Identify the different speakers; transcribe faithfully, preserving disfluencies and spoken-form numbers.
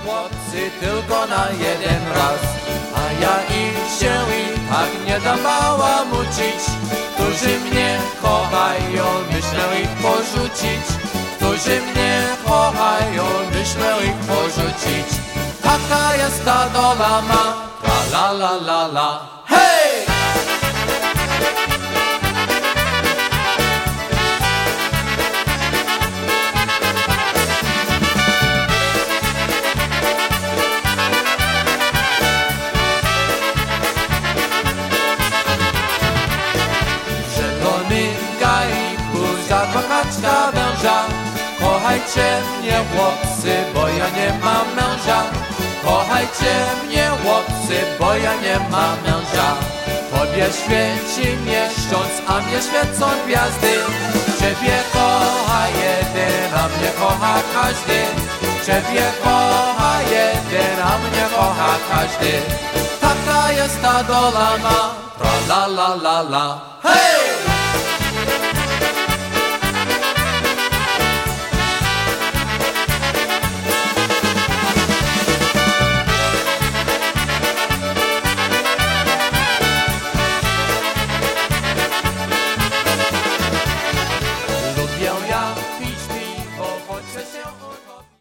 Speaker 1: chłopcy tylko na jeden raz, a ja ich się i tak nie dam bałamucić. Którzy mnie kochają, myślę ich porzucić. Którzy mnie kochają, myślę ich porzucić. Taka jest ta dola ma, tra la la la la, hej! Kaczka węża, kochajcie mnie chłopcy, bo ja nie mam męża. Kochajcie mnie chłopcy, bo ja nie mam męża. Tobie świeci miesiąc, a mnie świecą gwiazdy. Ciebie kocha jeden, a mnie kocha każdy. Ciebie kocha jeden, a mnie kocha każdy. Taka jest ta dola ma, tra la la la la, hej!